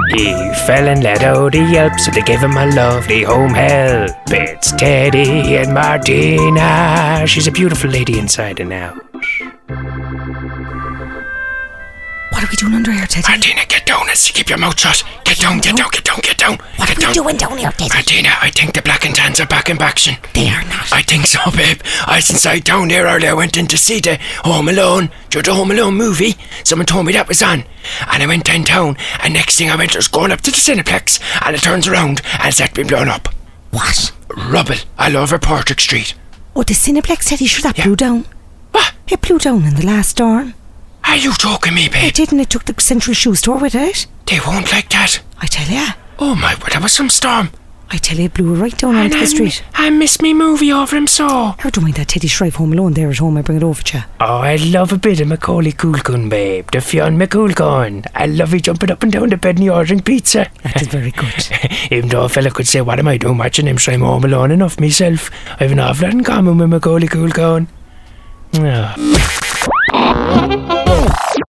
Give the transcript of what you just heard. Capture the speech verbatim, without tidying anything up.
He fell and let out a yelp, so they gave him a lovely home help. It's Teddy and Martina. She's a beautiful lady inside and out. What are we doing under here, Teddy? Martina, get down and keep your mouth shut. Get down, get down, get down, get down. What get are we down. doing down here, Teddy? Martina, I think the Black and Tans are back in action. They are not. I think so, babe. I was inside down there earlier. I went in to see the Home Alone. Do the Home Alone movie? Someone told me that was on. And I went downtown, and next thing I went was going up to the Cineplex, and it turns around, and it's had been blown up. What? Rubble all over Portrick Street. Oh, the Cineplex, Teddy, sure that Yeah. blew down. What? It blew down in the last storm. Are you joking me, babe? It didn't. It took the Central Shoe Store with it. They won't like that. I tell ya. Oh my word, that was some storm. I tell you, it blew right down onto the street. I miss me movie over him so. How do you mind that Teddy Shrive Home Alone there at home? I bring it over to you. Oh, I love a bit of Macaulay Culkin, babe. The Fionn McCulkin. I love you jumping up and down the bed and you ordering pizza. That is very good. Even though a fella could say, what am I doing watching him, so I'm home alone enough myself. I have an awful lot in common with Macaulay Culkin. Oh.